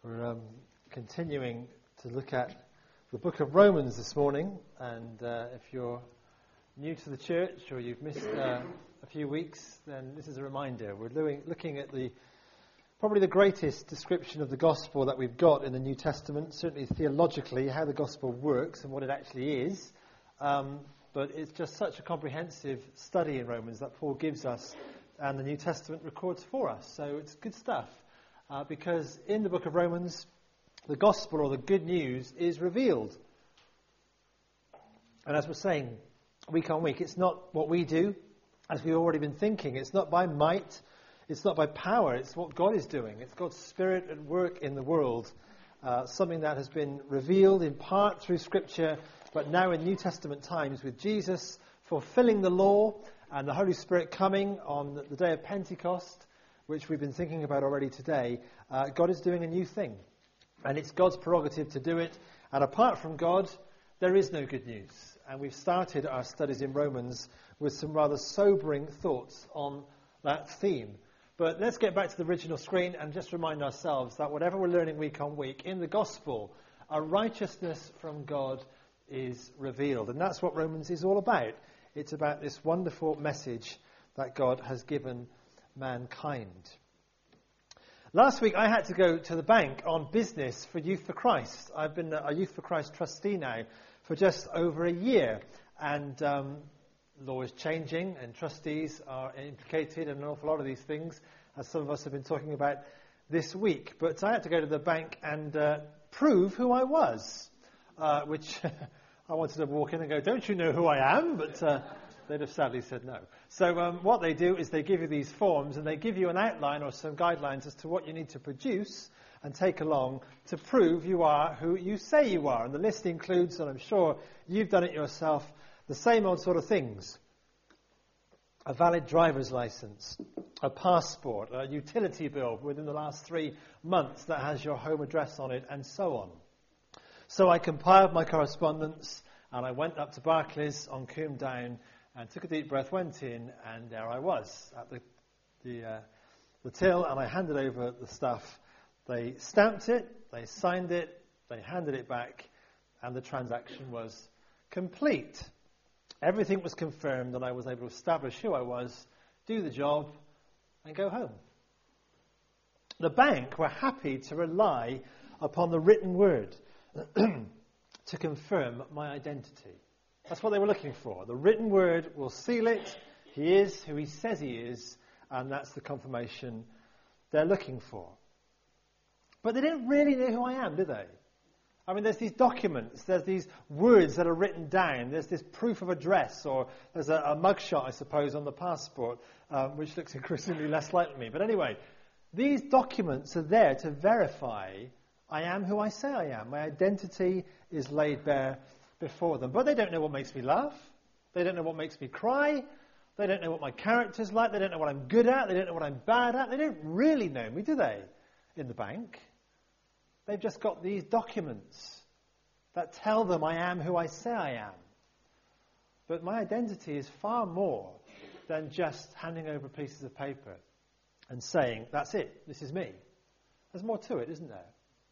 We're continuing to look at the book of Romans this morning, and if you're new to the church or you've missed a few weeks, then this is a reminder. We're looking at probably the greatest description of the gospel that we've got in the New Testament, certainly theologically, how the gospel works and what it actually is. But it's just such a comprehensive study in Romans that Paul gives us and the New Testament records for us. So it's good stuff. Because in the book of Romans, the gospel or the good news is revealed. And as we're saying week on week, it's not what we do, as we've already been thinking. It's not by might, it's not by power, it's what God is doing. It's God's Spirit at work in the world. Something that has been revealed in part through Scripture, but now in New Testament times with Jesus fulfilling the law and the Holy Spirit coming on the day of Pentecost, which we've been thinking about already today. God is doing a new thing. And it's God's prerogative to do it. And apart from God, there is no good news. And we've started our studies in Romans with some rather sobering thoughts on that theme. But let's get back to the original screen and just remind ourselves that whatever we're learning week on week, in the gospel, a righteousness from God is revealed. And that's what Romans is all about. It's about this wonderful message that God has given mankind. Last week I had to go to the bank on business for Youth for Christ. I've been a Youth for Christ trustee now for just over a year, and law is changing and trustees are implicated in an awful lot of these things, as some of us have been talking about this week. But I had to go to the bank and prove who I was, which I wanted to walk in and go, "Don't you know who I am?" But they'd have sadly said no. So what they do is they give you these forms and they give you an outline or some guidelines as to what you need to produce and take along to prove you are who you say you are. And the list includes, and I'm sure you've done it yourself, the same old sort of things. A valid driver's license, a passport, a utility bill within the last 3 months that has your home address on it, and so on. So I compiled my correspondence and I went up to Barclays on Coombe Down and took a deep breath, went in, and there I was at the till, and I handed over the stuff. They stamped it, they signed it, they handed it back, and the transaction was complete. Everything was confirmed, and I was able to establish who I was, do the job, and go home. The bank were happy to rely upon the written word to confirm my identity. That's what they were looking for. The written word will seal it. He is who he says he is, and that's the confirmation they're looking for. But they didn't really know who I am, do they? I mean, there's these documents, there's these words that are written down, there's this proof of address, or there's a mugshot, I suppose, on the passport, which looks increasingly less like me. But anyway, these documents are there to verify I am who I say I am. My identity is laid bare before them. But they don't know what makes me laugh. They don't know what makes me cry. They don't know what my character's like. They don't know what I'm good at. They don't know what I'm bad at. They don't really know me, do they, in the bank? They've just got these documents that tell them I am who I say I am. But my identity is far more than just handing over pieces of paper and saying, that's it, this is me. There's more to it, isn't there?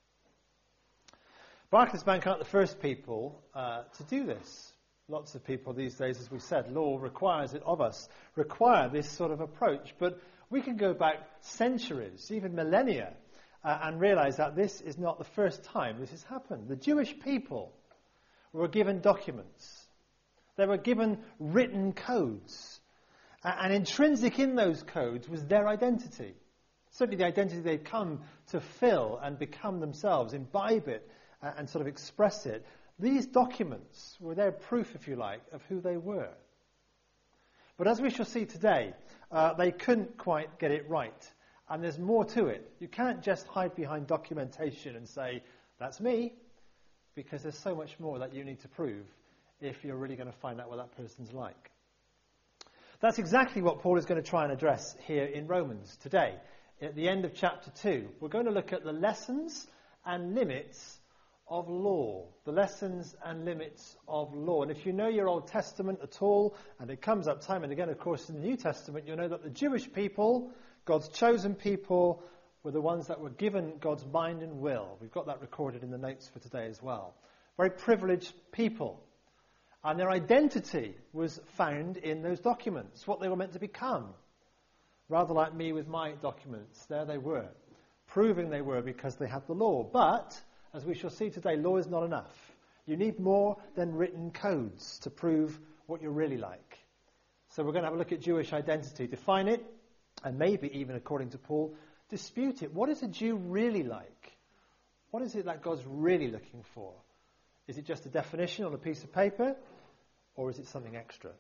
Barclays Bank aren't the first people to do this. Lots of people these days, as we said, law requires it of us, require this sort of approach. But we can go back centuries, even millennia, and realize that this is not the first time this has happened. The Jewish people were given documents. They were given written codes. And intrinsic in those codes was their identity. Certainly the identity they'd come to fill and become themselves, imbibe it, and sort of express it. These documents were their proof, if you like, of who they were. But as we shall see today, they couldn't quite get it right. And there's more to it. You can't just hide behind documentation and say, that's me, because there's so much more that you need to prove if you're really going to find out what that person's like. That's exactly what Paul is going to try and address here in Romans today. At the end of chapter 2, we're going to look at the lessons and limits of law. The lessons and limits of law. And if you know your Old Testament at all, and it comes up time and again, of course, in the New Testament, you'll know that the Jewish people, God's chosen people, were the ones that were given God's mind and will. We've got that recorded in the notes for today as well. Very privileged people. And their identity was found in those documents, what they were meant to become. Rather like me with my documents. There they were, proving they were because they had the law. But, as we shall see today, law is not enough. You need more than written codes to prove what you're really like. So we're going to have a look at Jewish identity, define it, and maybe even, according to Paul, dispute it. What is a Jew really like? What is it that God's really looking for? Is it just a definition on a piece of paper, or is it something extra?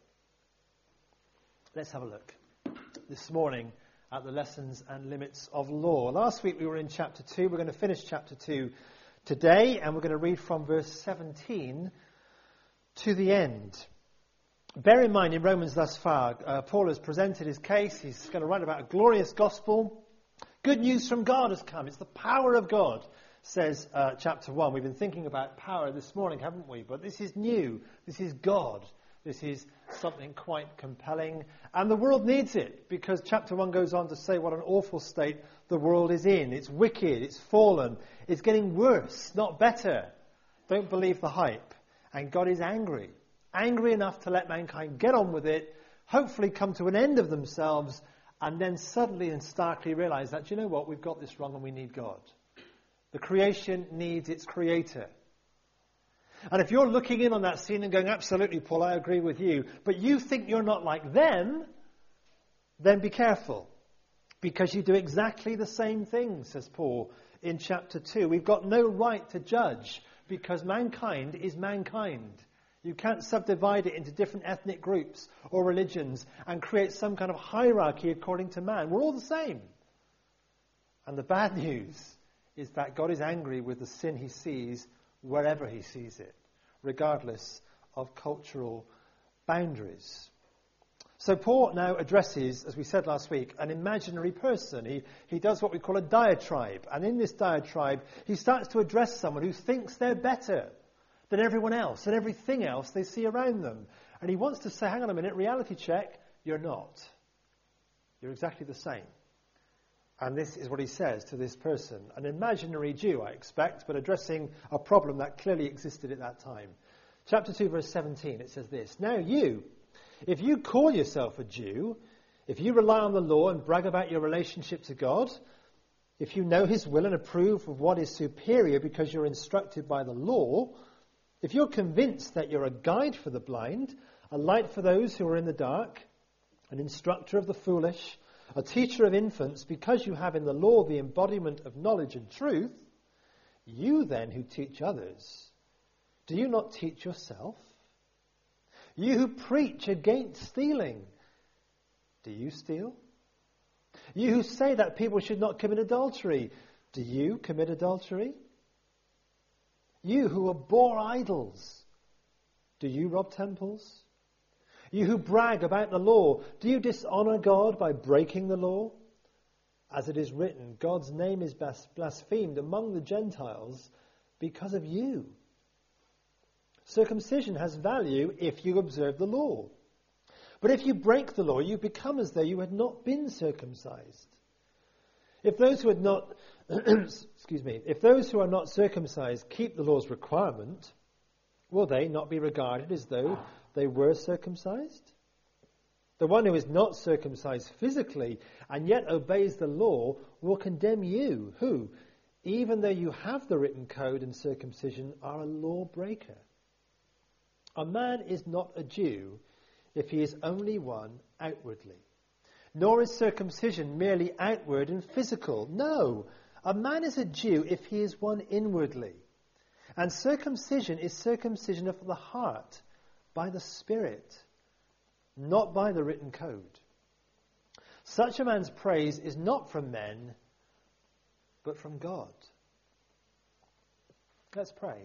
Let's have a look this morning at the lessons and limits of law. Last week we were in chapter 2. We're going to finish chapter 2 today, and we're going to read from verse 17 to the end. Bear in mind, in Romans thus far, Paul has presented his case. He's going to write about a glorious gospel. Good news from God has come. It's the power of God, says chapter 1. We've been thinking about power this morning, haven't we? But this is new. This is God. This is something quite compelling. And the world needs it, because chapter 1 goes on to say what an awful state the world is in. It's wicked. It's fallen. It's getting worse, not better. Don't believe the hype. And God is angry. Angry enough to let mankind get on with it, hopefully come to an end of themselves, and then suddenly and starkly realize that, you know what, we've got this wrong and we need God. The creation needs its creator. And if you're looking in on that scene and going, absolutely, Paul, I agree with you, but you think you're not like them, then be careful. Because you do exactly the same thing, says Paul in chapter 2. We've got no right to judge, because mankind is mankind. You can't subdivide it into different ethnic groups or religions and create some kind of hierarchy according to man. We're all the same. And the bad news is that God is angry with the sin he sees wherever he sees it, regardless of cultural boundaries. So Paul now addresses, as we said last week, an imaginary person. He does what we call a diatribe. And in this diatribe, he starts to address someone who thinks they're better than everyone else and everything else they see around them. And he wants to say, hang on a minute, reality check, you're not. You're exactly the same. And this is what he says to this person. An imaginary Jew, I expect, but addressing a problem that clearly existed at that time. Chapter 2, verse 17, it says this. Now you, if you call yourself a Jew, if you rely on the law and brag about your relationship to God, if you know his will and approve of what is superior because you're instructed by the law, if you're convinced that you're a guide for the blind, a light for those who are in the dark, an instructor of the foolish, a teacher of infants, because you have in the law the embodiment of knowledge and truth, you then who teach others, do you not teach yourself? You who preach against stealing, do you steal? You who say that people should not commit adultery, do you commit adultery? You who abhor idols, do you rob temples? You who brag about the law, do you dishonor God by breaking the law? As it is written, God's name is blasphemed among the Gentiles because of you. Circumcision has value if you observe the law. But if you break the law, you become as though you had not been circumcised. If those who had not if those who are not circumcised keep the law's requirement, will they not be regarded as though they were circumcised? The one who is not circumcised physically and yet obeys the law will condemn you, who, even though you have the written code and circumcision, are a lawbreaker. A man is not a Jew if he is only one outwardly. Nor is circumcision merely outward and physical. No, a man is a Jew if he is one inwardly. And circumcision is circumcision of the heart, by the Spirit, not by the written code. Such a man's praise is not from men, but from God. Let's pray.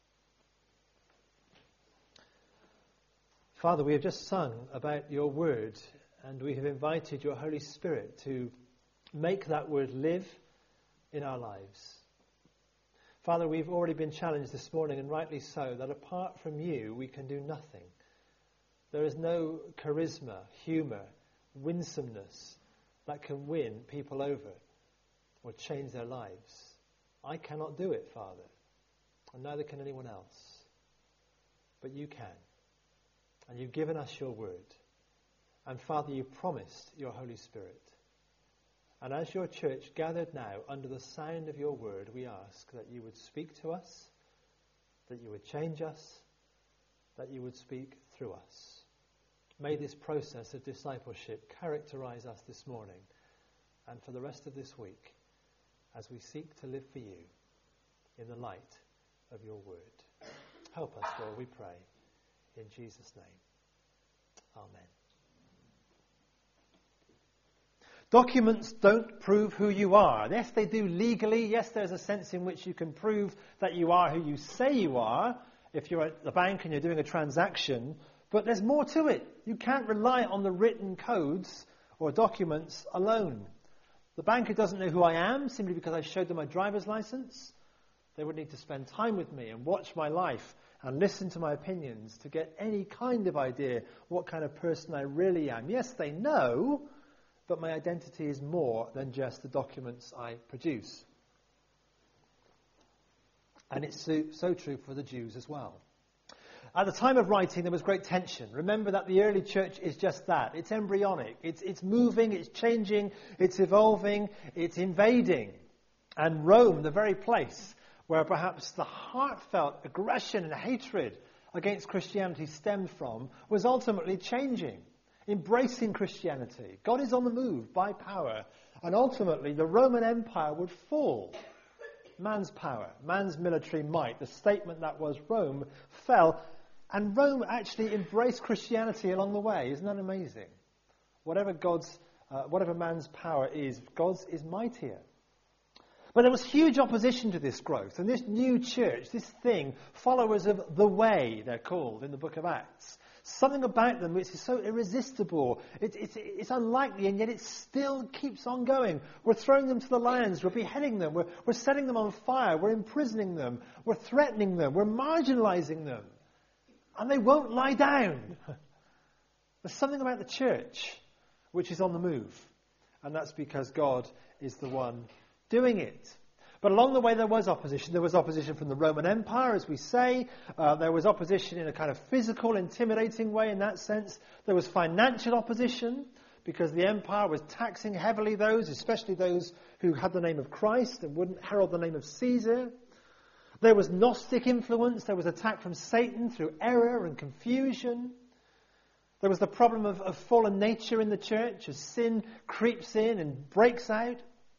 Father, we have just sung about your word, and we have invited your Holy Spirit to make that word live in our lives. Father, we've already been challenged this morning, and rightly so, that apart from you, we can do nothing. There is no charisma, humour, winsomeness that can win people over. or change their lives. I cannot do it, Father, and neither can anyone else. But you can. And you've given us your word. And Father, you promised your Holy Spirit. And as your church gathered now under the sound of your word, we ask that you would speak to us, that you would change us, that you would speak through us. May this process of discipleship characterize us this morning and for the rest of this week as we seek to live for you in the light of your word. Help us, Lord, we pray. In Jesus' name. Amen. Documents don't prove who you are. Yes, they do legally. Yes, there's a sense in which you can prove that you are who you say you are if you're at the bank and you're doing a transaction. But there's more to it. You can't rely on the written codes or documents alone. The banker doesn't know who I am simply because I showed them my driver's license. They would need to spend time with me and watch my life and listen to my opinions to get any kind of idea what kind of person I really am. Yes, they know, but my identity is more than just the documents I produce. And it's so true for the Jews as well. At the time of writing, there was great tension. Remember that the early church is just that. It's embryonic. It's moving, it's changing, it's evolving, it's invading. And Rome, the very place where perhaps the heartfelt aggression and hatred against Christianity stemmed from, was ultimately changing, embracing Christianity. God is on the move by power. And ultimately, the Roman Empire would fall. Man's power, man's military might, the statement that was Rome, fell. And Rome actually embraced Christianity along the way. Isn't that amazing? Whatever man's power is, God's is mightier. But there was huge opposition to this growth. And this new church, this thing, followers of the way, they're called in the book of Acts. Something about them which is so irresistible. It's unlikely, and yet it still keeps on going. We're throwing them to the lions. We're beheading them. We're setting them on fire. We're imprisoning them. We're threatening them. We're marginalizing them. And they won't lie down. There's something about the church which is on the move. And that's because God is the one doing it. But along the way there was opposition. There was opposition from the Roman Empire, as we say. There was opposition in a kind of physical, intimidating way in that sense. There was financial opposition because the empire was taxing heavily those, especially those who had the name of Christ and wouldn't herald the name of Caesar. There was Gnostic influence. There was attack from Satan through error and confusion. There was the problem of fallen nature in the church as sin creeps in and breaks out.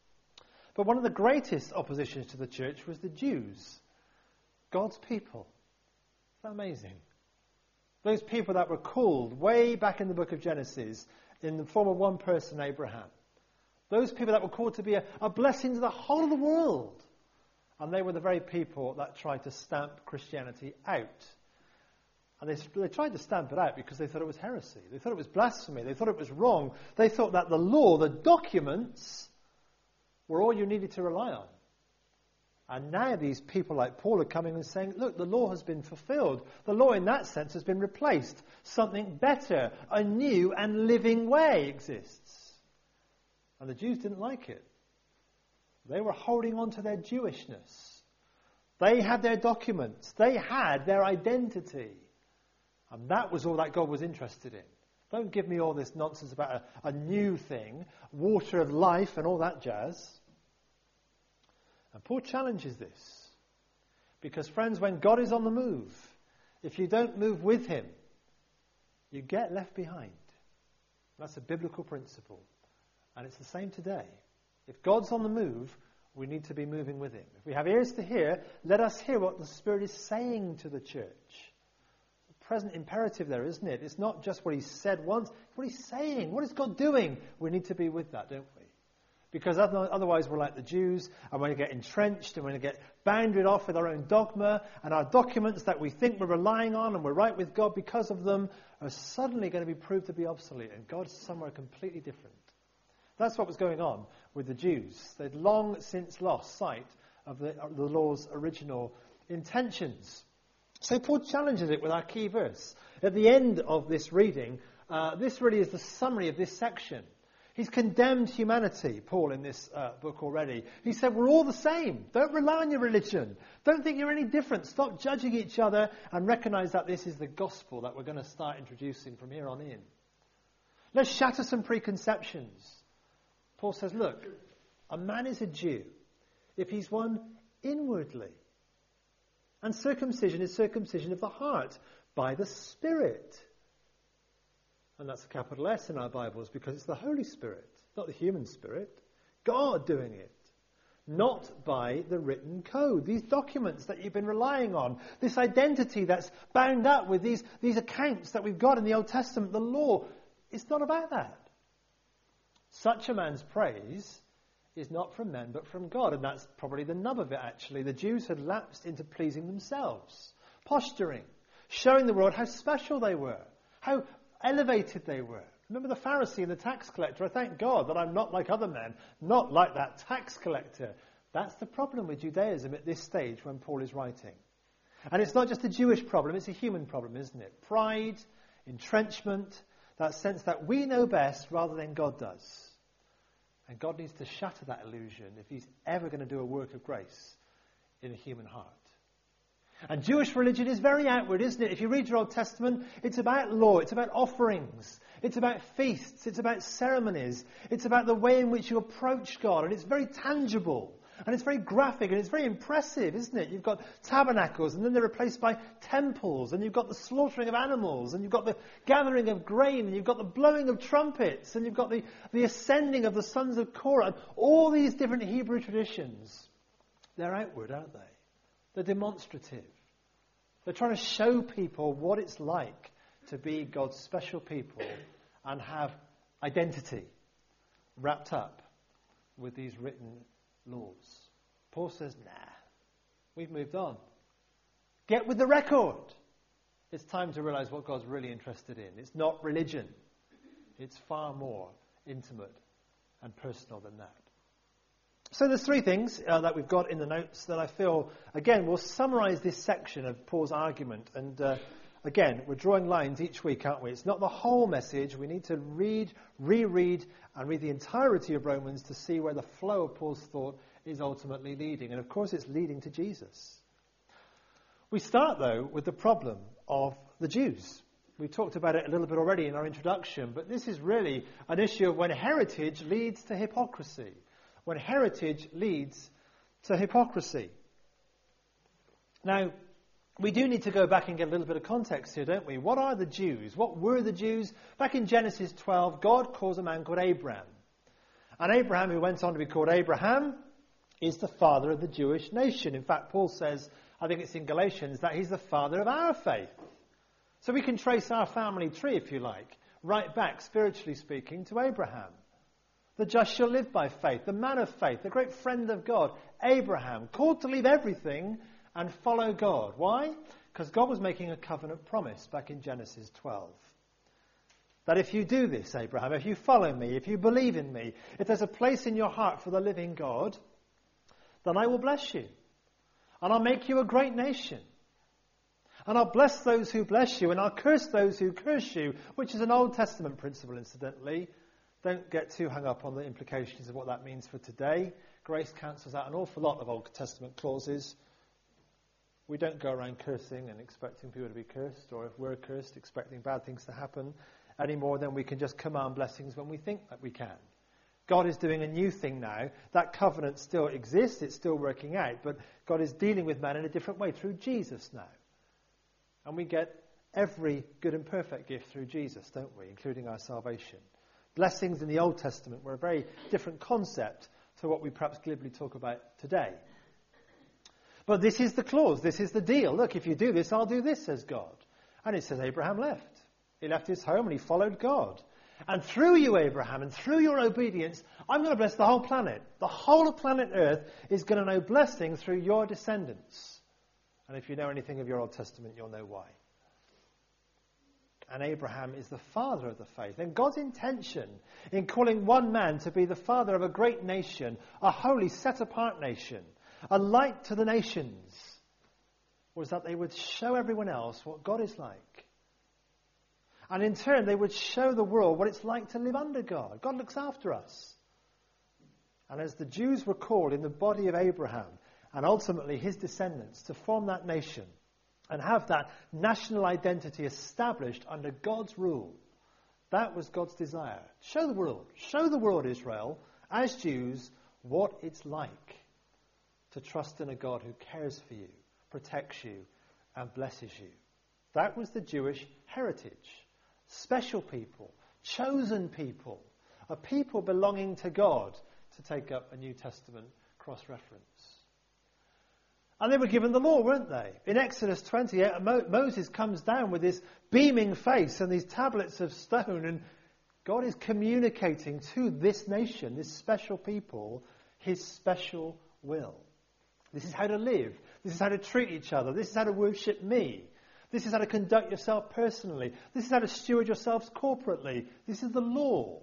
But one of the greatest oppositions to the church was the Jews, God's people. Isn't that amazing? Those people that were called way back in the book of Genesis in the form of one person, Abraham. Those people that were called to be a blessing to the whole of the world. And they were the very people that tried to stamp Christianity out. And they tried to stamp it out because they thought it was heresy. They thought it was blasphemy. They thought it was wrong. They thought that the law, the documents, were all you needed to rely on. And now these people like Paul are coming and saying, look, the law has been fulfilled. The law in that sense has been replaced. Something better, a new and living way exists. And the Jews didn't like it. They were holding on to their Jewishness. They had their documents. They had their identity. And that was all that God was interested in. Don't give me all this nonsense about a new thing, water of life and all that jazz. And Paul challenges this. Because, friends, when God is on the move, if you don't move with him, you get left behind. That's a biblical principle. And it's the same today. If God's on the move, we need to be moving with him. If we have ears to hear, let us hear what the Spirit is saying to the church. Present imperative there, isn't it? It's not just what he said once, what he's saying. What is God doing? We need to be with that, don't we? Because otherwise we're like the Jews, and we're going to get entrenched, and we're going to get bounded off with our own dogma, and our documents that we think we're relying on, and we're right with God because of them, are suddenly going to be proved to be obsolete, and God's somewhere completely different. That's what was going on with the Jews. They'd long since lost sight of the law's original intentions. So Paul challenges it with our key verse. At the end of this reading, this really is the summary of this section. He's condemned humanity, Paul, in this book already. He said, we're all the same. Don't rely on your religion. Don't think you're any different. Stop judging each other and recognize that this is the gospel that we're going to start introducing from here on in. Let's shatter some preconceptions. Paul says, look, a man is a Jew if he's one inwardly. And circumcision is circumcision of the heart by the Spirit. And that's a capital S in our Bibles because it's the Holy Spirit, not the human spirit. God doing it. Not by the written code. These documents that you've been relying on. This identity that's bound up with these accounts that we've got in the Old Testament, the law. It's not about that. Such a man's praise is not from men but from God. And that's probably the nub of it actually. The Jews had lapsed into pleasing themselves. Posturing. Showing the world how special they were. How elevated they were. Remember the Pharisee and the tax collector. I thank God that I'm not like other men, not like that tax collector. That's the problem with Judaism at this stage when Paul is writing. And it's not just a Jewish problem, it's a human problem, isn't it? Pride, entrenchment, that sense that we know best rather than God does. And God needs to shatter that illusion if he's ever going to do a work of grace in a human heart. And Jewish religion is very outward, isn't it? If you read your Old Testament, it's about law, it's about offerings, it's about feasts, it's about ceremonies, it's about the way in which you approach God, and it's very tangible, and it's very graphic, and it's very impressive, isn't it? You've got tabernacles, and then they're replaced by temples, and you've got the slaughtering of animals, and you've got the gathering of grain, and you've got the blowing of trumpets, and you've got the ascending of the sons of Korah, and all these different Hebrew traditions. They're outward, aren't they? They're demonstrative. They're trying to show people what it's like to be God's special people and have identity wrapped up with these written laws. Paul says, nah, we've moved on. Get with the record. It's time to realize what God's really interested in. It's not religion. It's far more intimate and personal than that. So there's three things that we've got in the notes that I feel, again, will summarize this section of Paul's argument. And again, we're drawing lines each week, aren't we? It's not the whole message. We need to read, reread, and read the entirety of Romans to see where the flow of Paul's thought is ultimately leading. And of course, it's leading to Jesus. We start, though, with the problem of the Jews. We talked about it a little bit already in our introduction, but this is really an issue of when heritage leads to hypocrisy. When heritage leads to hypocrisy. Now, we do need to go back and get a little bit of context here, don't we? What are the Jews? What were the Jews? Back in Genesis 12, God calls a man called Abraham. And Abraham, who went on to be called Abraham, is the father of the Jewish nation. In fact, Paul says, I think it's in Galatians, that he's the father of our faith. So we can trace our family tree, if you like, right back, spiritually speaking, to Abraham. The just shall live by faith, the man of faith, the great friend of God, Abraham, called to leave everything and follow God. Why? Because God was making a covenant promise back in Genesis 12. That if you do this, Abraham, if you follow me, if you believe in me, if there's a place in your heart for the living God, then I will bless you. And I'll make you a great nation. And I'll bless those who bless you, and I'll curse those who curse you, which is an Old Testament principle, incidentally. Don't get too hung up on the implications of what that means for today. Grace cancels out an awful lot of Old Testament clauses. We don't go around cursing and expecting people to be cursed, or if we're cursed, expecting bad things to happen, any more than we can just command blessings when we think that we can. God is doing a new thing now. That covenant still exists, it's still working out, but God is dealing with man in a different way through Jesus now. And we get every good and perfect gift through Jesus, don't we, including our salvation. Blessings in the Old Testament were a very different concept to what we perhaps glibly talk about today. But this is the clause, this is the deal. Look, if you do this, I'll do this, says God. And it says Abraham left. He left his home and he followed God. And through you, Abraham, and through your obedience, I'm going to bless the whole planet. The whole of planet Earth is going to know blessing through your descendants. And if you know anything of your Old Testament, you'll know why. And Abraham is the father of the faith. And God's intention in calling one man to be the father of a great nation, a holy, set-apart nation, a light to the nations, was that they would show everyone else what God is like. And in turn, they would show the world what it's like to live under God. God looks after us. And as the Jews were called in the body of Abraham, and ultimately his descendants, to form that nation and have that national identity established under God's rule, that was God's desire. Show the world, Israel, as Jews, what it's like to trust in a God who cares for you, protects you, and blesses you. That was the Jewish heritage. Special people, chosen people, a people belonging to God, to take up a New Testament cross-reference. And they were given the law, weren't they? In Exodus 28, Moses comes down with this beaming face and these tablets of stone, and God is communicating to this nation, this special people, his special will. This is how to live. This is how to treat each other. This is how to worship me. This is how to conduct yourself personally. This is how to steward yourselves corporately. This is the law.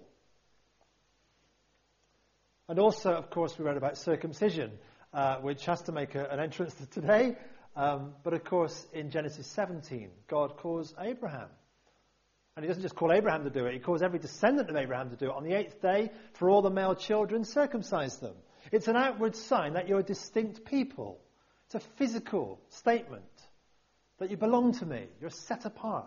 And also, of course, we read about circumcision, which has to make an entrance today. But of course, in Genesis 17, God calls Abraham. And he doesn't just call Abraham to do it. He calls every descendant of Abraham to do it. On the 8th day, for all the male children, circumcise them. It's an outward sign that you're a distinct people. It's a physical statement that you belong to me. You're set apart.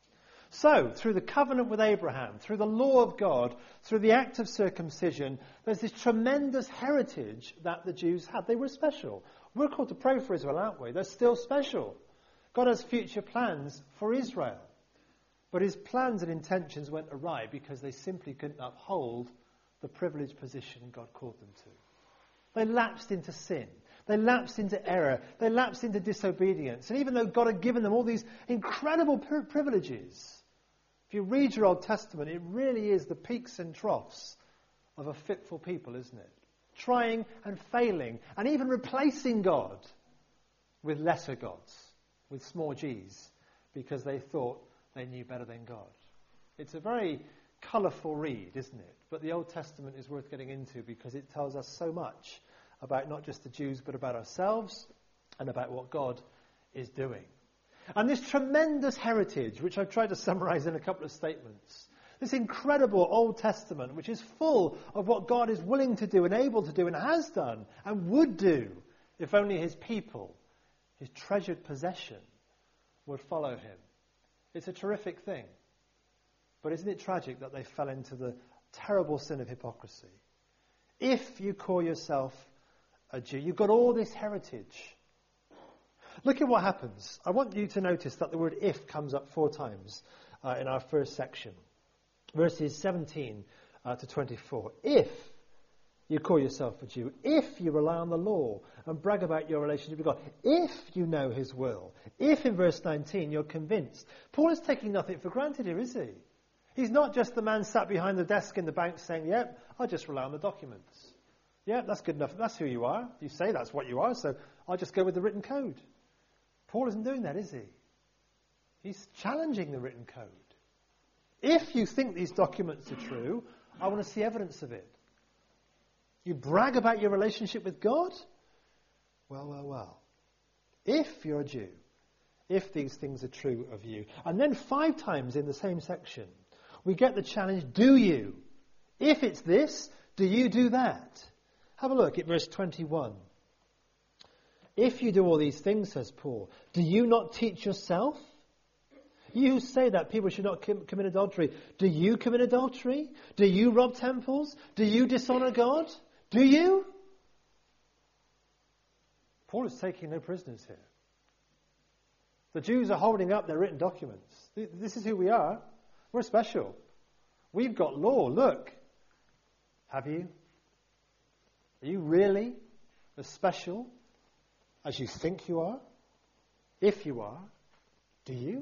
So, through the covenant with Abraham, through the law of God, through the act of circumcision, there's this tremendous heritage that the Jews had. They were special. We're called to pray for Israel, aren't we? They're still special. God has future plans for Israel. But his plans and intentions went awry because they simply couldn't uphold the privileged position God called them to. They lapsed into sin. They lapsed into error. They lapsed into disobedience. And even though God had given them all these incredible privileges, if you read your Old Testament, it really is the peaks and troughs of a fitful people, isn't it? Trying and failing, and even replacing God with lesser gods, with small g's, because they thought they knew better than God. It's a very colourful read, isn't it? But the Old Testament is worth getting into because it tells us so much about not just the Jews, but about ourselves and about what God is doing. And this tremendous heritage, which I've tried to summarize in a couple of statements, this incredible Old Testament, which is full of what God is willing to do and able to do and has done and would do if only his people, his treasured possession, would follow him. It's a terrific thing. But isn't it tragic that they fell into the terrible sin of hypocrisy? If you call yourself a Jew, you've got all this heritage. Look at what happens. I want you to notice that the word if comes up 4 times in our first section. Verses 17 to 24. If you call yourself a Jew, if you rely on the law and brag about your relationship with God, if you know his will, if in verse 19 you're convinced. Paul is taking nothing for granted here, is he? He's not just the man sat behind the desk in the bank saying, yep, I'll just rely on the documents. Yeah, that's good enough. That's who you are. You say that's what you are, so I'll just go with the written code. Paul isn't doing that, is he? He's challenging the written code. If you think these documents are true, I want to see evidence of it. You brag about your relationship with God? Well. If you're a Jew, if these things are true of you. And then 5 times in the same section, we get the challenge, do you? If it's this, do you do that? Have a look at verse 21. If you do all these things, says Paul, do you not teach yourself? You who say that people should not commit adultery, do you commit adultery? Do you rob temples? Do you dishonor God? Do you? Paul is taking no prisoners here. The Jews are holding up their written documents. This is who we are. We're special. We've got law. Look. Have you? Are you really as special as you think you are? If you are, do you?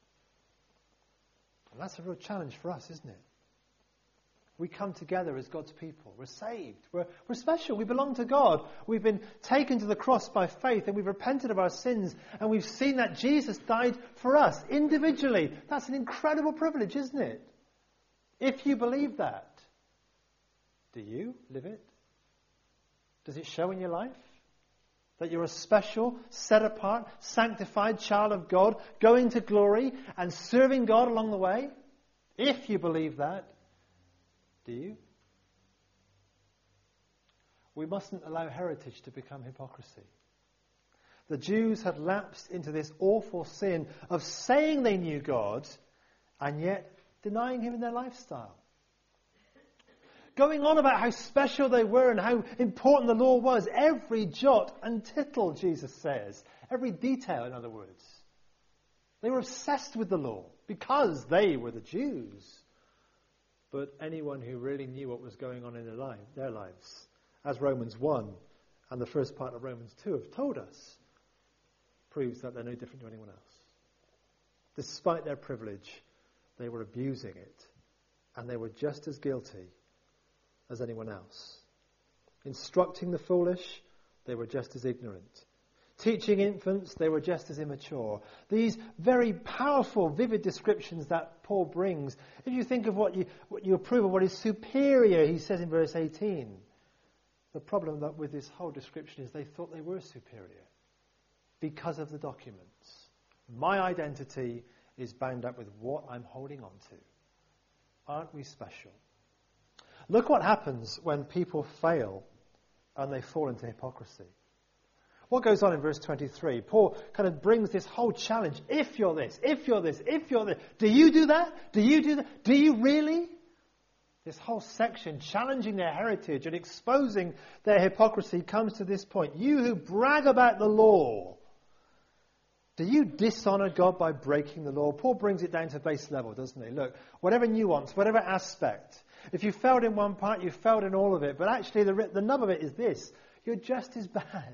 And that's a real challenge for us, isn't it? We come together as God's people. We're saved. We're special. We belong to God. We've been taken to the cross by faith and we've repented of our sins and we've seen that Jesus died for us individually. That's an incredible privilege, isn't it? If you believe that, do you live it? Does it show in your life? That you're a special, set apart, sanctified child of God, going to glory and serving God along the way? If you believe that, do you? We mustn't allow heritage to become hypocrisy. The Jews had lapsed into this awful sin of saying they knew God and yet denying him in their lifestyle. Going on about how special they were and how important the law was. Every jot and tittle, Jesus says. Every detail, in other words. They were obsessed with the law because they were the Jews. But anyone who really knew what was going on in their lives, as Romans 1 and the first part of Romans 2 have told us, proves that they're no different to anyone else. Despite their privilege, they were abusing it, and they were just as guilty as anyone else. Instructing the foolish, they were just as ignorant. Teaching infants, they were just as immature. These very powerful, vivid descriptions that Paul brings, if you think of what you approve of what is superior, he says in verse 18, the problem with this whole description is they thought they were superior because of the documents. My identity is bound up with what I'm holding on to. Aren't we special? Look what happens when people fail and they fall into hypocrisy. What goes on in verse 23? Paul kind of brings this whole challenge. If you're this, if you're this, if you're this. Do you do that? Do you do that? Do you really? This whole section challenging their heritage and exposing their hypocrisy comes to this point. You who brag about the law, do you dishonor God by breaking the law? Paul brings it down to base level, doesn't he? Look, whatever nuance, whatever aspect, if you failed in one part, you failed in all of it. But actually, the nub of it is this. You're just as bad.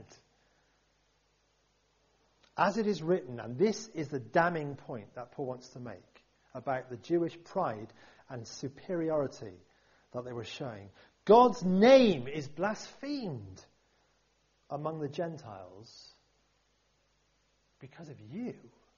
As it is written, and this is the damning point that Paul wants to make about the Jewish pride and superiority that they were showing. God's name is blasphemed among the Gentiles because of you.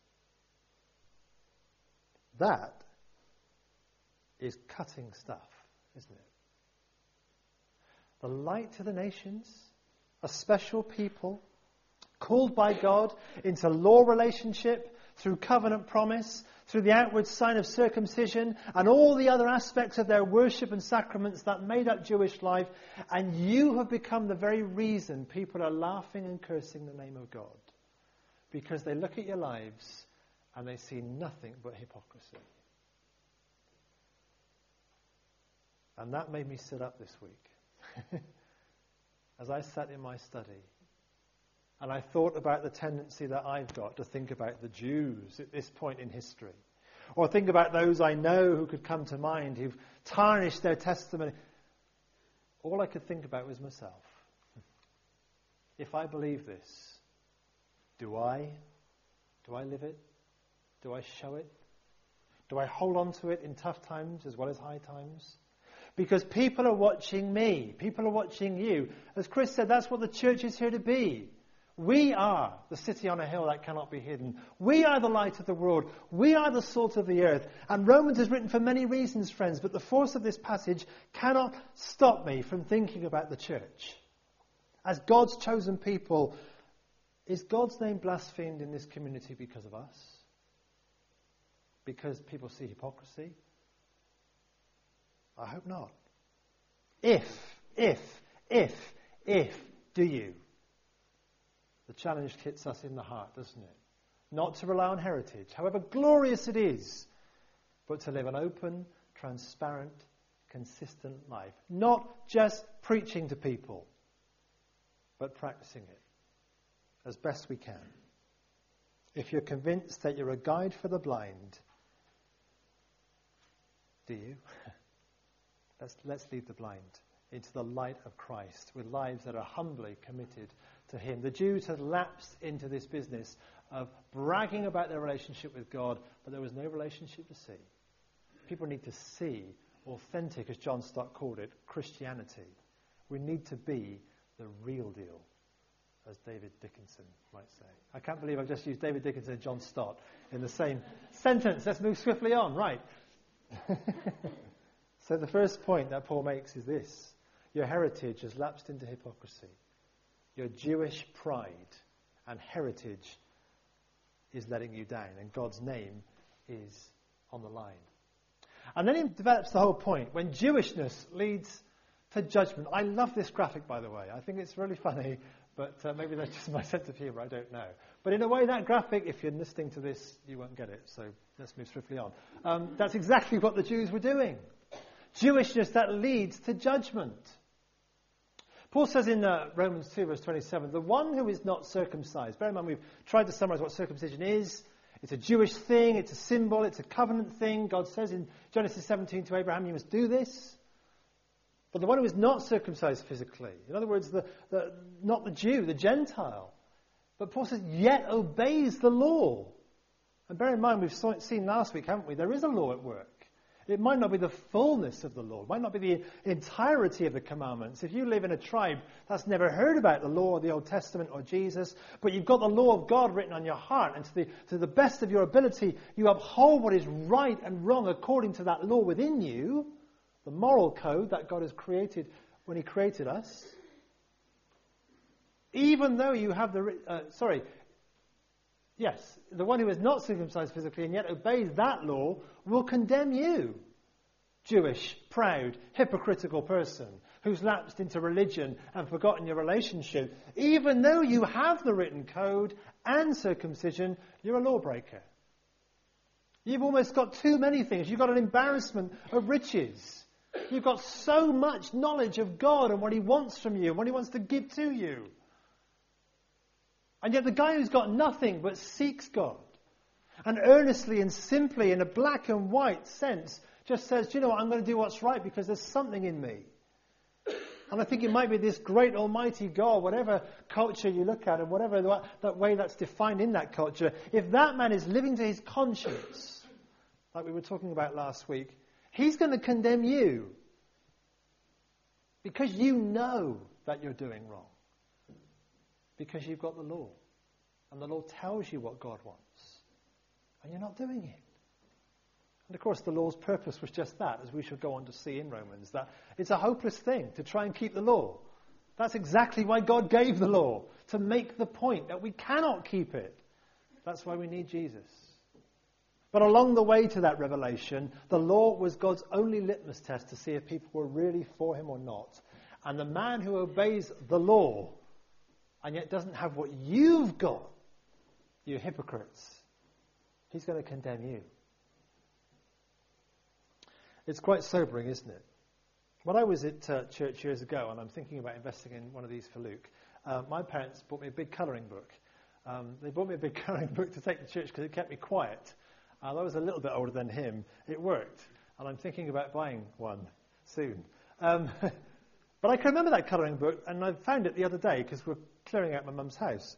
That is cutting stuff, isn't it? The light to the nations, a special people, called by God into law relationship, through covenant promise, through the outward sign of circumcision, and all the other aspects of their worship and sacraments that made up Jewish life, and you have become the very reason people are laughing and cursing the name of God. Because they look at your lives and they see nothing but hypocrisy. And that made me sit up this week. As I sat in my study, and I thought about the tendency that I've got to think about the Jews at this point in history. Or think about those I know who could come to mind who've tarnished their testimony. All I could think about was myself. If I believe this, do I live it? Do I show it? Do I hold on to it in tough times as well as high times? Because people are watching me. People are watching you. As Chris said, that's what the church is here to be. We are the city on a hill that cannot be hidden. We are the light of the world. We are the salt of the earth. And Romans is written for many reasons, friends, but the force of this passage cannot stop me from thinking about the church. As God's chosen people, is God's name blasphemed in this community because of us? Because people see hypocrisy? I hope not. If, do you? The challenge hits us in the heart, doesn't it? Not to rely on heritage, however glorious it is, but to live an open, transparent, consistent life. Not just preaching to people, but practicing it as best we can. If you're convinced that you're a guide for the blind, do you? Let's lead the blind into the light of Christ with lives that are humbly committed to Him. The Jews had lapsed into this business of bragging about their relationship with God, but there was no relationship to see. People need to see authentic, as John Stott called it, Christianity. We need to be the real deal, as David Dickinson might say. I can't believe I've just used David Dickinson and John Stott in the same sentence. Let's move swiftly on. Right. So the first point that Paul makes is this. Your heritage has lapsed into hypocrisy. Your Jewish pride and heritage is letting you down, and God's name is on the line. And then he develops the whole point. When Jewishness leads to judgment. I love this graphic, by the way. I think it's really funny, but maybe that's just my sense of humour. I don't know. But in a way, that graphic, if you're listening to this, you won't get it. So let's move swiftly on. That's exactly what the Jews were doing. Jewishness that leads to judgment. Paul says in Romans 2, verse 27, the one who is not circumcised. Bear in mind, we've tried to summarize what circumcision is. It's a Jewish thing. It's a symbol. It's a covenant thing. God says in Genesis 17 to Abraham, you must do this. But the one who is not circumcised physically, in other words, not the Jew, the Gentile. But Paul says, yet obeys the law. And bear in mind, we've seen last week, haven't we? There is a law at work. It might not be the fullness of the law. It might not be the entirety of the commandments. If you live in a tribe that's never heard about the law of the Old Testament or Jesus, but you've got the law of God written on your heart, and to the best of your ability, you uphold what is right and wrong according to that law within you, the moral code that God has created when he created us, even though you have the one who is not circumcised physically and yet obeys that law will condemn you, Jewish, proud, hypocritical person who's lapsed into religion and forgotten your relationship. Even though you have the written code and circumcision, you're a lawbreaker. You've almost got too many things. You've got an embarrassment of riches. You've got so much knowledge of God and what he wants from you and what he wants to give to you. And yet the guy who's got nothing but seeks God and earnestly and simply in a black and white sense just says, do you know what, I'm going to do what's right because there's something in me. And I think it might be this great almighty God, whatever culture you look at and whatever that way that's defined in that culture, if that man is living to his conscience, like we were talking about last week, he's going to condemn you because you know that you're doing wrong. Because you've got the law. And the law tells you what God wants. And you're not doing it. And of course the law's purpose was just that, as we shall go on to see in Romans, that it's a hopeless thing to try and keep the law. That's exactly why God gave the law, to make the point that we cannot keep it. That's why we need Jesus. But along the way to that revelation, the law was God's only litmus test to see if people were really for him or not. And the man who obeys the law and yet doesn't have what you've got, you hypocrites, he's going to condemn you. It's quite sobering, isn't it? When I was at church years ago, and I'm thinking about investing in one of these for Luke, my parents bought me a big colouring book. They bought me a big colouring book to take to church because it kept me quiet. I was a little bit older than him. It worked. And I'm thinking about buying one soon. But I can remember that colouring book, and I found it the other day because we're clearing out my mum's house.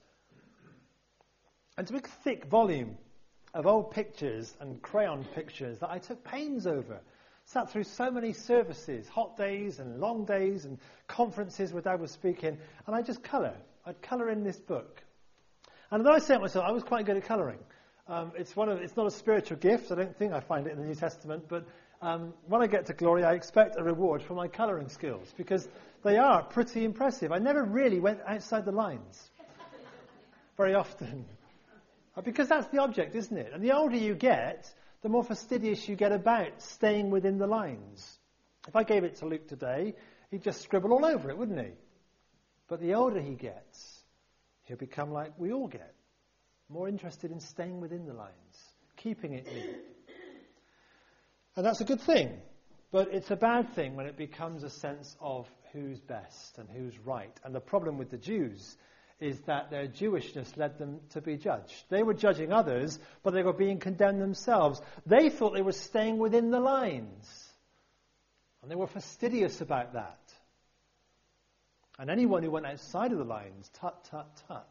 And it's a big, thick volume of old pictures and crayon pictures that I took pains over. Sat through so many services, hot days and long days and conferences where Dad was speaking, and I just colour. I'd colour in this book. And though I say it myself, I was quite good at colouring. It's not a spiritual gift. I don't think I find it in the New Testament, but when I get to glory, I expect a reward for my colouring skills because they are pretty impressive. I never really went outside the lines very often because that's the object, isn't it? And the older you get, the more fastidious you get about staying within the lines. If I gave it to Luke today, he'd just scribble all over it, wouldn't he? But the older he gets, he'll become like we all get, more interested in staying within the lines, keeping it neat. And that's a good thing, but it's a bad thing when it becomes a sense of who's best and who's right. And the problem with the Jews is that their Jewishness led them to be judged. They were judging others, but they were being condemned themselves. They thought they were staying within the lines, and they were fastidious about that. And anyone who went outside of the lines, tut, tut, tut.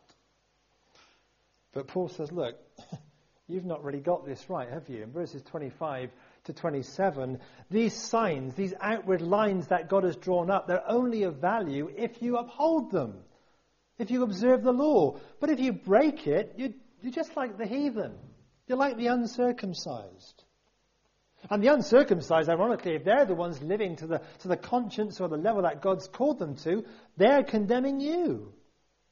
But Paul says, look, you've not really got this right, have you? In verses 25 to 27, these signs, these outward lines that God has drawn up, they're only of value if you uphold them, if you observe the law. But if you break it, you're just like the heathen. You're like the uncircumcised. And the uncircumcised, ironically, if they're the ones living to the conscience or the level that God's called them to, they're condemning you.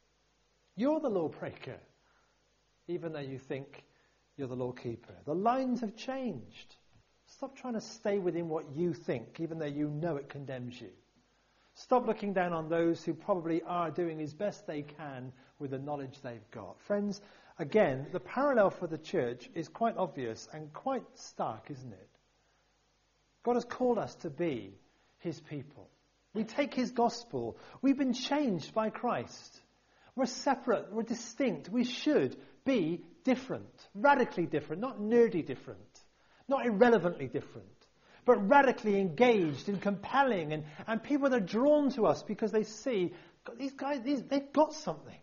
You're the lawbreaker, even though you think you're the lawkeeper. The lines have changed. Stop trying to stay within what you think, even though you know it condemns you. Stop looking down on those who probably are doing as best they can with the knowledge they've got. Friends, again, the parallel for the church is quite obvious and quite stark, isn't it? God has called us to be his people. We take his gospel. We've been changed by Christ. We're separate. We're distinct. We should be different. Radically different. Not nerdy different. Not irrelevantly different. But radically engaged and compelling. And people are drawn to us because they see, these guys, they've got something.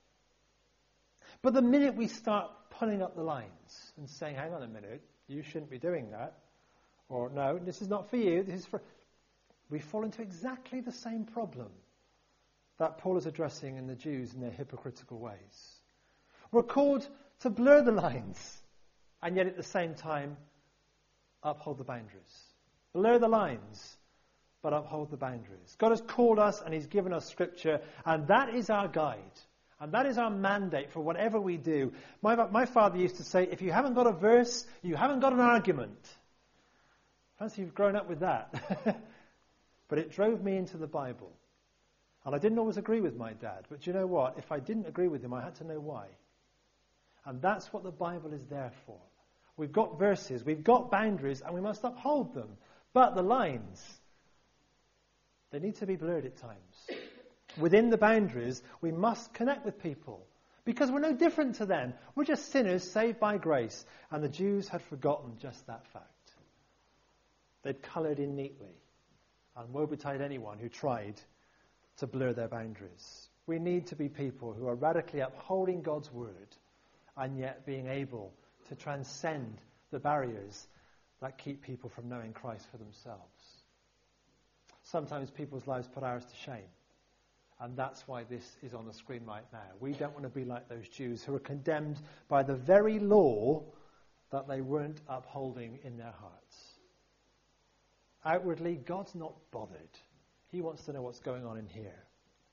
But the minute we start pulling up the lines and saying, hang on a minute, you shouldn't be doing that. Or no, this is not for you, this is for... We fall into exactly the same problem that Paul is addressing in the Jews in their hypocritical ways. We're called to blur the lines and yet at the same time uphold the boundaries. Blur the lines but uphold the boundaries. God has called us and he's given us scripture, and that is our guide. And that is our mandate for whatever we do. My father used to say, if you haven't got a verse, you haven't got an argument. Fancy you've grown up with that. But it drove me into the Bible. And I didn't always agree with my dad. But you know what? If I didn't agree with him, I had to know why. And that's what the Bible is there for. We've got verses, we've got boundaries, and we must uphold them. But the lines, they need to be blurred at times. Within the boundaries, we must connect with people. Because we're no different to them. We're just sinners saved by grace. And the Jews had forgotten just that fact. They'd coloured in neatly. And woe betide anyone who tried to blur their boundaries. We need to be people who are radically upholding God's word and yet being able to transcend the barriers that keep people from knowing Christ for themselves. Sometimes people's lives put ours to shame. And that's why this is on the screen right now. We don't want to be like those Jews who are condemned by the very law that they weren't upholding in their hearts. Outwardly, God's not bothered. He wants to know what's going on in here.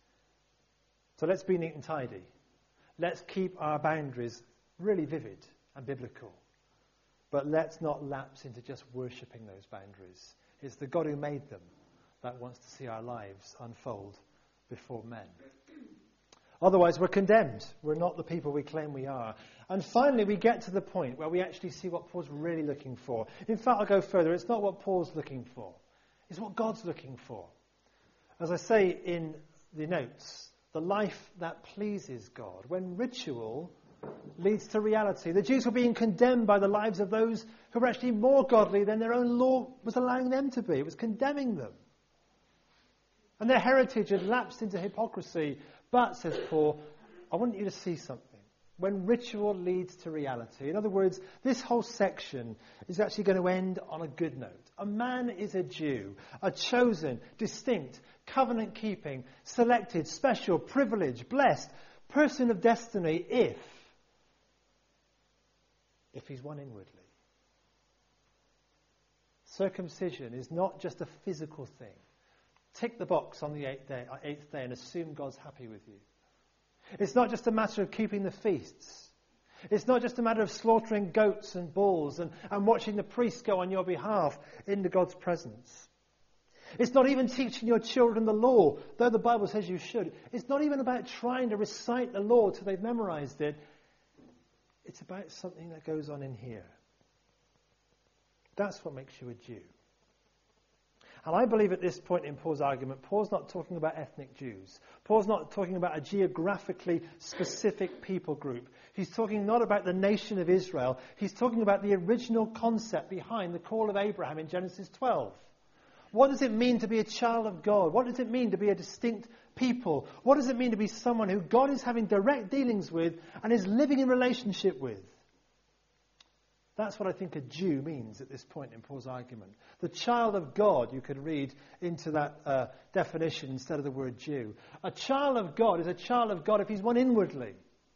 So let's be neat and tidy. Let's keep our boundaries really vivid and biblical. But let's not lapse into just worshipping those boundaries. It's the God who made them that wants to see our lives unfold before men. Otherwise, we're condemned. We're not the people we claim we are. And finally, we get to the point where we actually see what Paul's really looking for. In fact, I'll go further. It's not what Paul's looking for. It's what God's looking for. As I say in the notes, the life that pleases God. When ritual leads to reality. The Jews were being condemned by the lives of those who were actually more godly than their own law was allowing them to be. It was condemning them. And their heritage had lapsed into hypocrisy. But, says Paul, I want you to see something. When ritual leads to reality. In other words, this whole section is actually going to end on a good note. A man is a Jew, a chosen, distinct, covenant-keeping, selected, special, privileged, blessed, person of destiny if he's one inwardly. Circumcision is not just a physical thing. Tick the box on the eighth day and assume God's happy with you. It's not just a matter of keeping the feasts. It's not just a matter of slaughtering goats and bulls and watching the priests go on your behalf into God's presence. It's not even teaching your children the law, though the Bible says you should. It's not even about trying to recite the law till they've memorized it. It's about something that goes on in here. That's what makes you a Jew. And I believe at this point in Paul's argument, Paul's not talking about ethnic Jews. Paul's not talking about a geographically specific people group. He's talking not about the nation of Israel. He's talking about the original concept behind the call of Abraham in Genesis 12. What does it mean to be a child of God? What does it mean to be a distinct people? What does it mean to be someone who God is having direct dealings with and is living in relationship with? That's what I think a Jew means at this point in Paul's argument. The child of God, you could read into that definition instead of the word Jew. A child of God is a child of God if he's one inwardly.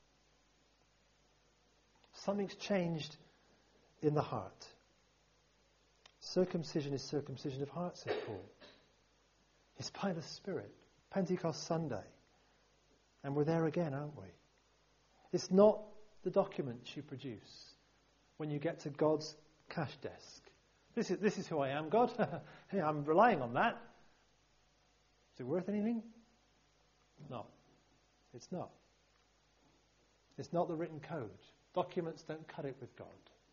Something's changed in the heart. Circumcision is circumcision of heart, says Paul. It's by the Spirit. Pentecost Sunday. And we're there again, aren't we? It's not the documents you produce when you get to God's cash desk. This is who I am, God. Hey, I'm relying on that. Is it worth anything? No. It's not. It's not the written code. Documents don't cut it with God.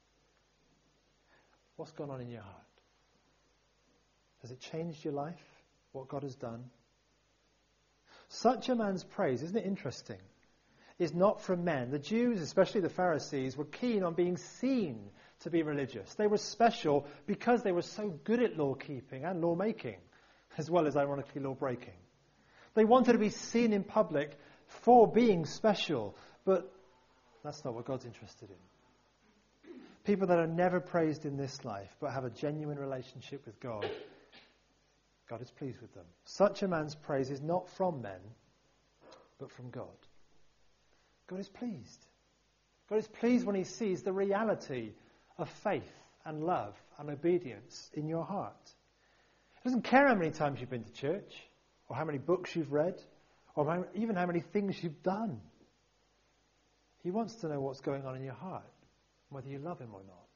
What's gone on in your heart? Has it changed your life? What God has done? Such a man's praise, isn't it interesting, is not from men. The Jews, especially the Pharisees, were keen on being seen to be religious. They were special because they were so good at law-keeping and law-making, as well as, ironically, law-breaking. They wanted to be seen in public for being special, but that's not what God's interested in. People that are never praised in this life, but have a genuine relationship with God, God is pleased with them. Such a man's praise is not from men, but from God. God is pleased. God is pleased when he sees the reality of faith and love and obedience in your heart. He doesn't care how many times you've been to church, or how many books you've read, or even how many things you've done. He wants to know what's going on in your heart, whether you love him or not.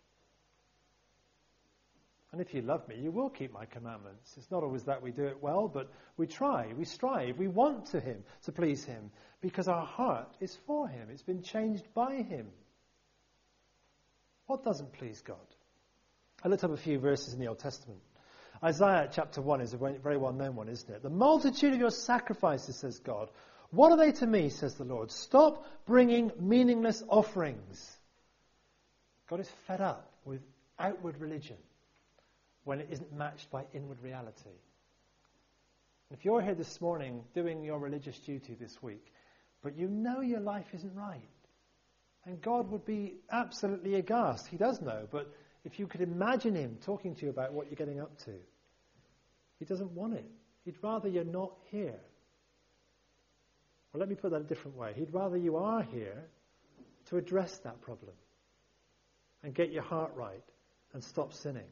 And if you love me, you will keep my commandments. It's not always that we do it well, but we try, we strive, we want to please him, because our heart is for him. It's been changed by him. What doesn't please God? I looked up a few verses in the Old Testament. Isaiah chapter 1 is a very well-known one, isn't it? The multitude of your sacrifices, says God. What are they to me, says the Lord? Stop bringing meaningless offerings. God is fed up with outward religion when it isn't matched by inward reality. If you're here this morning doing your religious duty this week, but you know your life isn't right, and God would be absolutely aghast. He does know, but if you could imagine him talking to you about what you're getting up to, he doesn't want it. He'd rather you're not here. Well, let me put that a different way. He'd rather you are here to address that problem and get your heart right and stop sinning.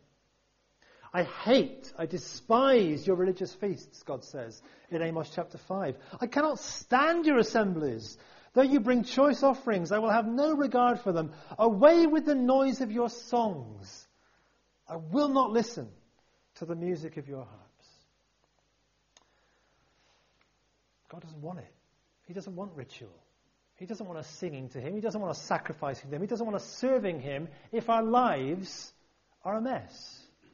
I despise your religious feasts, God says in Amos chapter 5. I cannot stand your assemblies. Though you bring choice offerings, I will have no regard for them. Away with the noise of your songs. I will not listen to the music of your harps. God doesn't want it. He doesn't want ritual. He doesn't want us singing to him. He doesn't want us sacrificing to him. He doesn't want us serving him if our lives are a mess.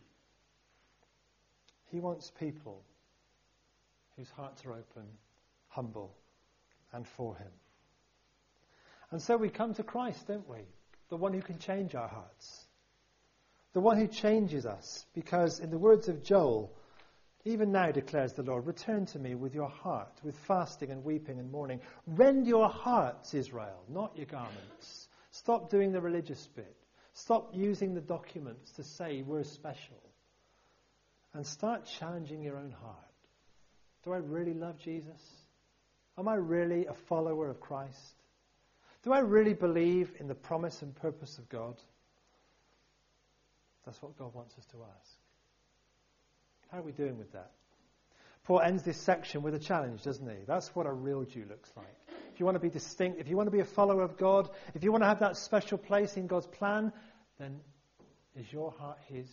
He wants people whose hearts are open, humble, and for him. And so we come to Christ, don't we? The one who can change our hearts. The one who changes us. Because in the words of Joel, even now declares the Lord, return to me with your heart, with fasting and weeping and mourning. Rend your hearts, Israel, not your garments. Stop doing the religious bit. Stop using the documents to say we're special. And start challenging your own heart. Do I really love Jesus? Am I really a follower of Christ? Do I really believe in the promise and purpose of God? That's what God wants us to ask. How are we doing with that? Paul ends this section with a challenge, doesn't he? That's what a real Jew looks like. If you want to be distinct, if you want to be a follower of God, if you want to have that special place in God's plan, then is your heart his?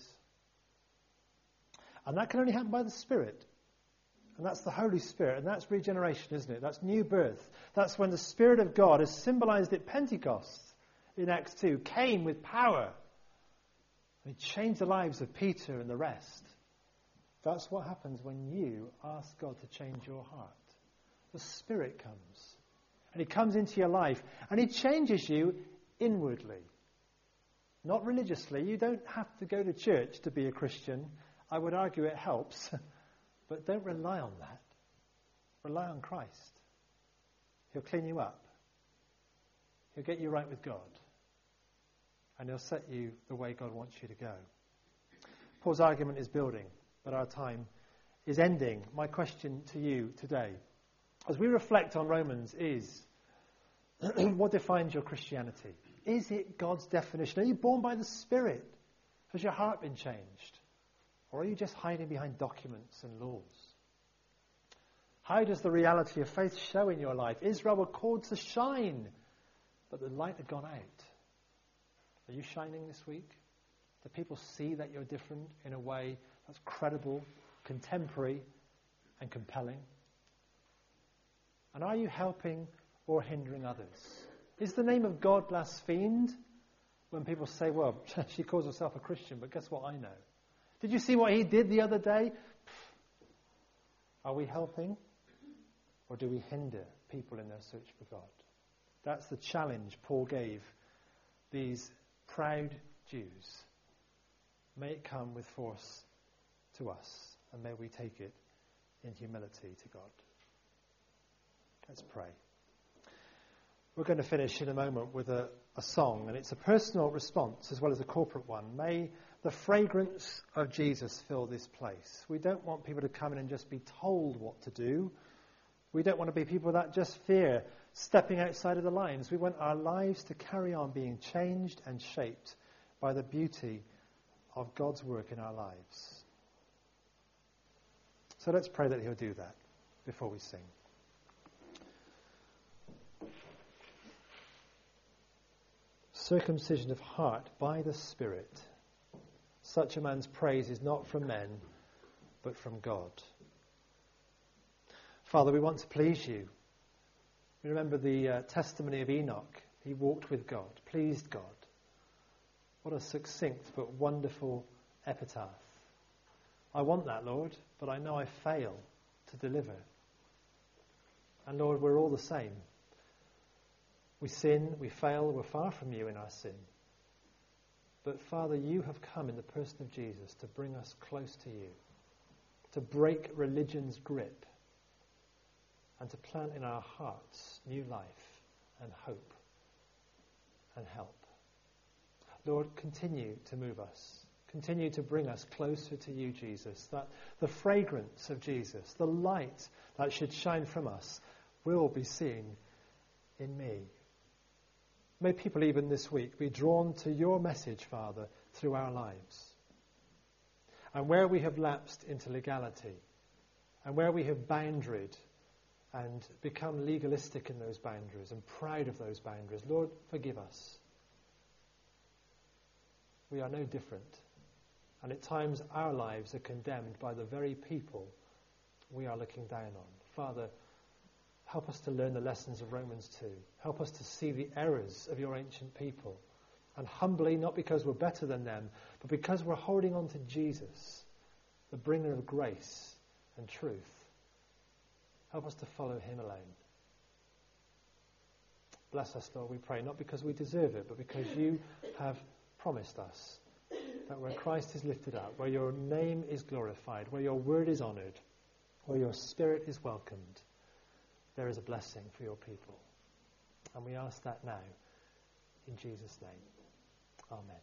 And that can only happen by the Spirit. And that's the Holy Spirit. And that's regeneration, isn't it? That's new birth. That's when the Spirit of God, as symbolized at Pentecost in Acts 2, came with power. And he changed the lives of Peter and the rest. That's what happens when you ask God to change your heart. The Spirit comes. And he comes into your life. And he changes you inwardly. Not religiously. You don't have to go to church to be a Christian. I would argue it helps, but don't rely on that. Rely on Christ. He'll clean you up. He'll get you right with God. And he'll set you the way God wants you to go. Paul's argument is building, but our time is ending. My question to you today, as we reflect on Romans, is what defines your Christianity? Is it God's definition? Are you born by the Spirit? Has your heart been changed? Or are you just hiding behind documents and laws? How does the reality of faith show in your life? Israel were called to shine. but the light had gone out. Are you shining this week? Do people see that you're different in a way that's credible, contemporary, and compelling? And are you helping or hindering others? Is the name of God blasphemed when people say, well, she calls herself a Christian, but guess what I know? Did you see what he did the other day? Are we helping, or do we hinder people in their search for God? That's the challenge Paul gave these proud Jews. May it come with force to us, and may we take it in humility to God. Let's pray. We're going to finish in a moment with a song, and it's a personal response as well as a corporate one. May the fragrance of Jesus fill this place. We don't want people to come in and just be told what to do. We don't want to be people that just fear stepping outside of the lines. We want our lives to carry on being changed and shaped by the beauty of God's work in our lives. So let's pray that he'll do that before we sing. Circumcision of heart by the Spirit. Such a man's praise is not from men, but from God. Father, we want to please you. We remember the testimony of Enoch. He walked with God, pleased God. What a succinct but wonderful epitaph. I want that, Lord, but I know I fail to deliver. And Lord, we're all the same. We sin, we fail, we're far from you in our sin. But Father, you have come in the person of Jesus to bring us close to you, to break religion's grip, and to plant in our hearts new life and hope and help. Lord, continue to move us. Continue to bring us closer to you, Jesus, that the fragrance of Jesus, the light that should shine from us, will be seen in me. May people even this week be drawn to your message, Father, through our lives. And where we have lapsed into legality, and where we have boundaried and become legalistic in those boundaries and proud of those boundaries, Lord, forgive us. We are no different. And at times our lives are condemned by the very people we are looking down on. Father, help us to learn the lessons of Romans 2. Help us to see the errors of your ancient people. And humbly, not because we're better than them, but because we're holding on to Jesus, the bringer of grace and truth. Help us to follow him alone. Bless us, Lord, we pray, not because we deserve it, but because you have promised us that where Christ is lifted up, where your name is glorified, where your word is honoured, where your spirit is welcomed, there is a blessing for your people. And we ask that now in Jesus' name. Amen.